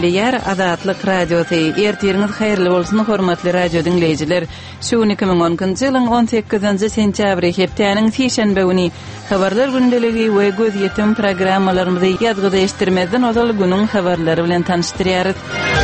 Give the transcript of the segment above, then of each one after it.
Ýer Azatlyk Radiosu. Ertiriniz haýyrly bolsun hormatly radio dinleýijiler. Şu 2010-njy ýylyň 18-nji sentýabry hepdeniň şeýşembe güni habarlar gündeligi we göz ýetim programmalarymyzy ýadgyda eşitdirmezden ozal günüň habarlary bilen tanıştyrýarys.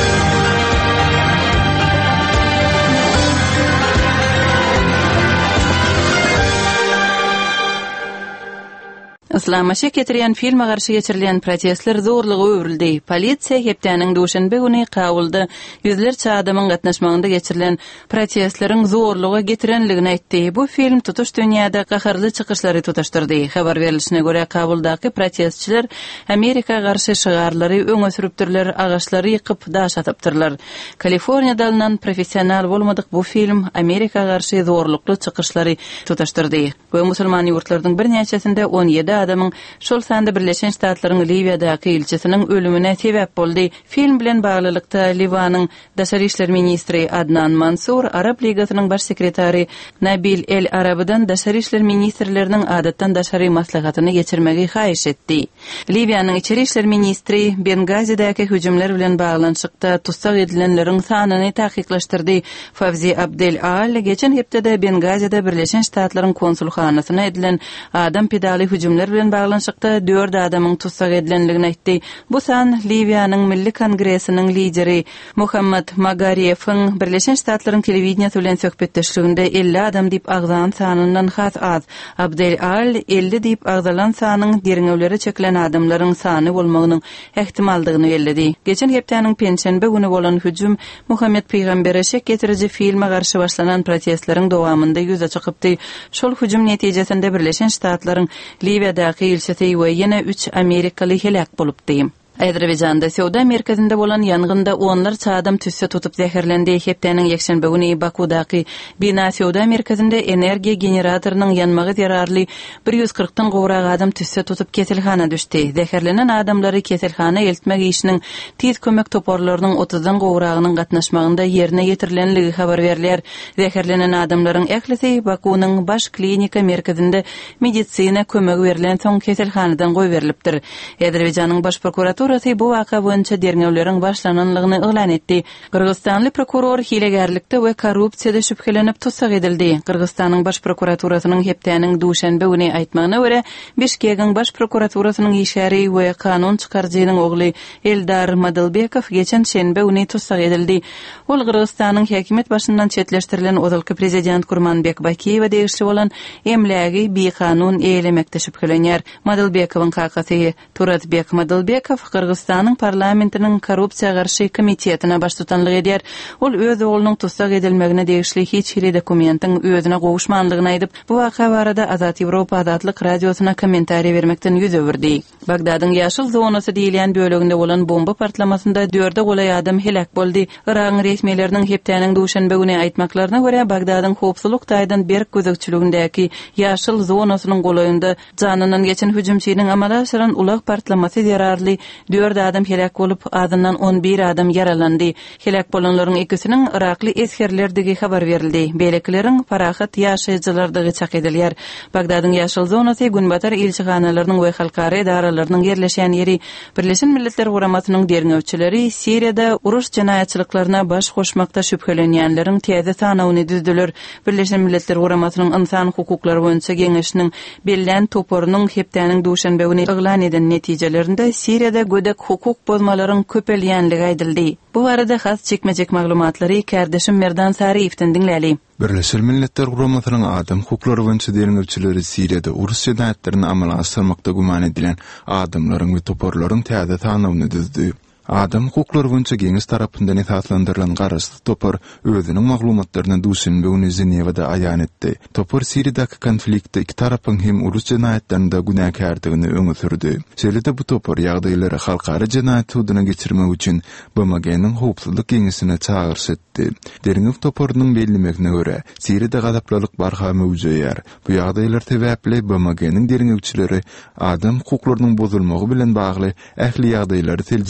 Islamaşa getirýän filme garşy geçirilen protestler zorlugy öwrüldi. Polisiýa hepdeniň duşanbe güni Kabulda ýüzlerçe adamyň gatnaşmagynda geçirilen protestleriň zorlugy getirenligini aýtdy. Bu film tutuş dünýäde gaharly çykyşlary tutaşdyrdy. Habar berilişine görä Kabuldaky protestçiler Amerika garşy şygarlary öňe sürüpdirler, agaçlary ýykyp daş atypdyrlar. Kaliforniýada alynan professional bolmadyk bu film Amerika garşy zorlukly çykyşlary tutaşdyrdy. Bu musulman ýurtlarynyň bir näçesinde 17 adamın şol sanda Birleşen Ştatlaryň Libyadaky ilçesiniň ölümine sebäp boldy. Film bilen baglylykda Liwanyň Daşary işler ministri Adnan Mansur, Arab Ligasynyň baş sekretary Nabil El Arabydan daşary işler ministrleriniň adatdan daşary maslahatyny geçirmegi haýyş etdi. Libyanyň içeri işler ministri Bengazidaky hüjümler bilen baglanşykda tutsak edilenleriň sanyny tahkikleşdirdi. Fawzi Abdel Al geçen hepde Bengazida Birleşen Ştatlaryň konsulxanasyna edilen adam pedali hüjümler bilen baglanşykda 4 adamyň tutsak edilenligini aýtdy. Bu san Libyanyň Milli Kongresiniň lideri Muhammad Magariyewiň Birleşen Ştatlaryň telewizionyasy bilen söhbetdeşliginde 50 adam diýip agzalan sanyndan has az. Abdel Al 50 diýip agzalan sanyň deriňewlere çekilen adamlaryň sany bolmagynyň ehtimaldygyny bellädi. Geçen hepdeniň penşenbe güni bolan hüjüm Muhammed Peýgambere şek getiriji filme garşy başlanan protestleriň dowamynda ýüze çykypdy. Şol hüjüm netijesinde Birleşen Ştatlaryň Libyadaky ilçesi we ýene 3 Amerikaly helak bolupdy. Azerbaýjanda Sowda merkezinde bolan ýangynda onlarça adam tüsse tutup zäherlendi. Hepdeniň ýekşembe güni Bakudaky bina Sowda merkezinde energiýa generatorynyň ýanmagy zerarly 140-dan gowrak adam tüsse tutup keselhana düşdi. Zäherlenen adamlary keselhana eltmek işiniň tiz kömek toporlarynyň 30-dan gowragynyň gatnaşmagynda ýerine ýetirilenligi habar berilýär. Zäherlenen adamlaryň ählisi Bakunyň baş klinika merkezinde medisina kömegi berilen soň keselhanadan goý berilipdir. Azerbaýjanyň baş prokuraturasy bu waka boýunça derňewleriň başlananlygyny elan etdi. Kyrgyzstanly prokuror hilegerlikde we korrupsiýada şüphelenip tutsak edildi. Kyrgyzstanyň baş prokuraturasynyň hepdeniň duşanbe güni aýtmagyna görä, Bişkegiň baş prokuraturasynyň işgäri we kanun çykarjynyň ogly Eldar Madylbekow geçen şenbe güni tutsak edildi. Ol Kyrgyzstanyň häkimet başyndan çetleşdirilen ozalky prezident Kurmanbek Bakiýew degişli bolan emlägi bi kanun eýlemekde şüphelenýär. Madylbekowyň kakasy Turatbek Madylbekow Kyrgyzstanyň parlamentiniň korrupsiýa garşy komitetine baş tutanlyk edýär. Ol öz oğlunyň tutsak edilmegine degişli hiç hili dokumentiň özüne gowuşmanlygyny aýdyp, bu waka barada Azat Ýewropa Azatlyk radiosyna kommentariýa bermekden ýüz öwürdi. Bagdadyň ýaşyl zonasy diýilen böleginde bolan bomba partlamasynda 4 golay adam helak boldy. Iraň resmiýetleriniň hepdeniň duşanbe güni aýtmaklaryna görä, Bagdadyň howpsuzlyk daýdan berk gözekçiligindäki ýaşyl zonasynyň golaýynda janynyň geçen hüjümçiniň amala aşyran ulak partlamasy zerarly 4 adam helak bolup, adından 11 adam yaralandy. Helak bolanlaryň ikisiniň Irakly eskerlerdigi habar berildi. Belekileriň parahat ýaşaýjylardygy çak edilýär. Bagdadyň ýaşyl zonasy günbatar ilçihanalarynyň we halkary edaralarynyň yerleşen ýeri. Birleşen Milletler Guramasynyň derňewçileri Siriýada uruş jinaýatçylyklaryna baş goşmakda şüphelenýänleriň täze sanawyny düzdüler. Birleşen Milletler Guramasynyň insan hukuklary boýunça geňeşiniň belän toporunyň hepdeniň duşanbe güni elan eden netijelerinde Siriýada gödek hukuk bozmalaryň köpelýänligi aýdyldy. Bu arada has çekmejek maglumatlary kardeşim Merdan Sariýewden dinläli. Birleşen Milletler Guramasynyň adam hukuklary boýunça derňewçileri Siriýada uruş jinaýatlaryny amala asyrmakda guman edilen adamlaryň we toporlaryň täze sanawyny düzdü. Adam hukuklary boýunça geňiş tarapyndan esaslandyrylan garaşly topor özüniň maglumatlaryny duşanbe güni Zenewada aýan etdi. Topor Siriýadaky konfliktde iki tarapyň hem uruş jinaýatlarynda günäkärdigini öňe sürdi. Şeýle bu topor ýagdaýlary halkary jinaýat hududyna geçirmek üçin BMG-niň howpsuzlyk geňişine çağırş etdi. Derňew toporunyň bellemegine görä, Siriýada gadaplalyk barha mewjudýar. Bu ýagdaýlar sebäpli BMG-niň derňewçileri adam hukuklarynyň bozulmagy bilen bagly ähli ýagdaýlary seljerip bilmä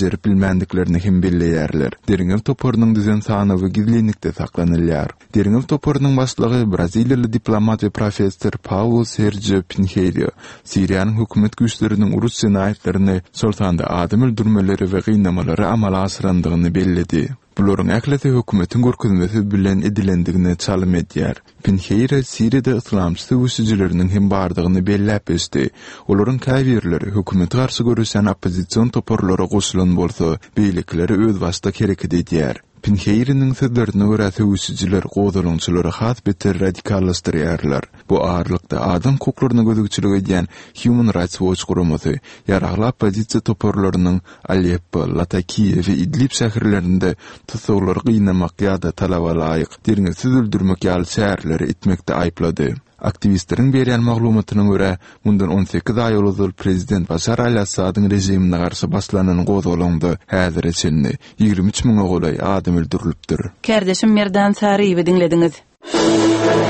şekillendiklerini hem belleýärler. Deriňel toporunyň düzen sanawy gizlenlikde saklanylýar. Deriňel toporunyň başlygy Braziliýaly diplomat we professor Paulo Sergio Pinheiro, Siriýanyň hökümet güýçleriniň urus cinayetlerini, sultanda adam öldürmeleri we gynnamalary amala asyrandygyny belledi. Buların äkleti hökümetin görkezmesi bilen edilendigine çalym edýär. Pinheiro Siriýada islamçy güýççileriniň hem bardygyny belläp ösdi. Olaryň käbirleri hökümeti garşy görüşen opposision toporlary goşulan bolsa, beýlikleri öz wagtynda kereket edýär. Pinheiro'nun sözlerine göre tövüsücüler gozalançyları has beter radikallaşdyrýarlar. Bu ağırlıkta adam hukuklaryna gözükçülük edýän Human Rights Watch guramasy ýaragly opposisiýa toporlarynyň Aleppo, Latakiýa we Idlib şäherlerinde tutuklary gynnamak ýa-da talaba laýyk derňesiz öldürmek ýaly şäherleri itmekde aýplady. Aktivistlerin berýän maglumatyna görä, mundan 18 aý ýoluzul prezident Bashar al-Assadyň rejimine garşy başlanan gozalanda häzir içinde 23 000 golay adam öldürilipdir. Kärdeşim Merdan Sariýewi dinlediňiz.